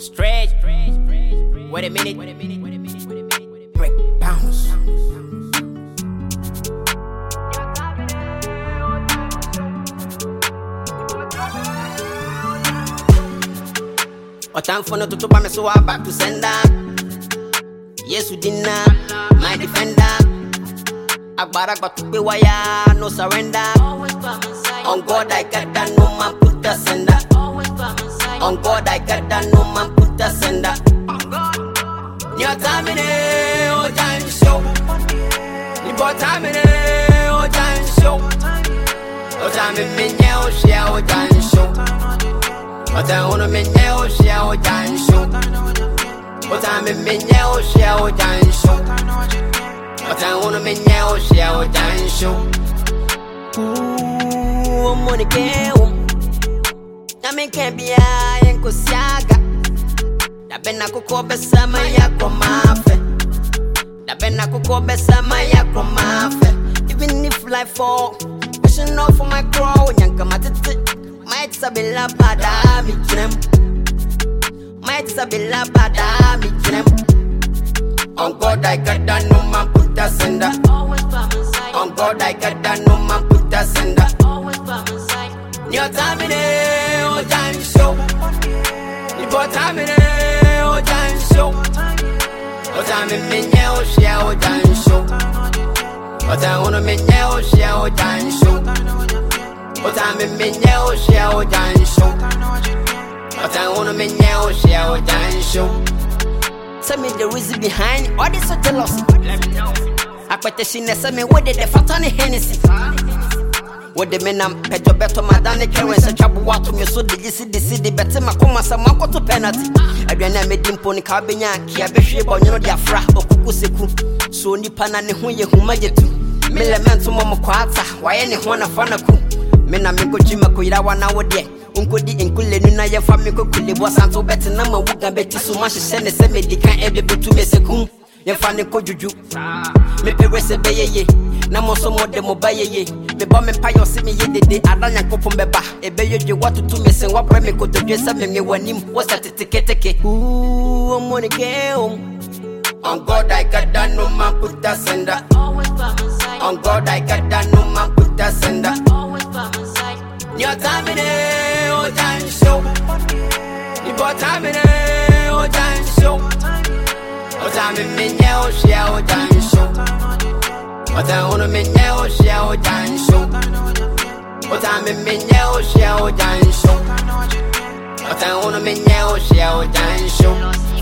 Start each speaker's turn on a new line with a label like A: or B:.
A: Stretch. Wait a minute. Break bounce. O time for no to me, so I'm back to send up. Yes, we didn't my defender. Agbara got to be wire, no surrender. On God, I got that, no man put the sender. On God, I got that, no man put the sender. Your time in it, oh, time show. Your time in it, oh, time show. Oh, time in me, oh, share, oh, time show. Oh, time on me, oh, share, oh, time show. Oh, time in me, oh, share, oh, time show. Oh, time on me, oh, share, oh, time show. Ooh, I'm on the game. I mean, can't be a Yankosiaga. Da bena kuko besa maya komafe. Da bena kuko besa maya komafe. Even if life fall, I should know for my crow. Nyanka matete, might sabila bada mi trem. Might sabila bada mi trem. On God I got that, no man put the sender. On God I got that, no man put the sender. Your time in it, oh time show. Your time in it, oh time show. Oh time in me, oh share, oh time show. Oh time on me, oh share, oh time show. Oh time in me, oh share, oh time show. Oh time on me, oh share, oh time show. Tell me the reason behind all this so jealousy. Let me know. I quite she never me what did the fatani Hennessy. What the men am petto better madame currency trouble water me so the city better my come as a manko to penalty. I didn't make him pony cabinia, kia be shape on your diafra or kukuseku. So ni panani who ye who majetu. Milementum mokwata, why any one of fanaku. Mena miko jima kuira 1 hour there. Unko di inkule nuna ya famiko kule wasanto better nama wuga beti so much send se me di kan ebe betu me sekum. Ye faniko juju. Me perese beye. Na mo so mo de mo baye. Me ba me pa yo se me ye dede adanya kopom beba ebe yo je watu tu me sen wa pre me ko to dwe se me wanim was that teke ooh I'm on the game. On God I got that, no man put the sender. On God I got that, no man put the sender. Your time in it, oh time show. Your time in it, oh time show. Oh time in me, oh share, oh time show. Oh time on me, oh share, oh time show. Oh time in me, oh share, oh time show. Oh time on me, oh share, oh time show.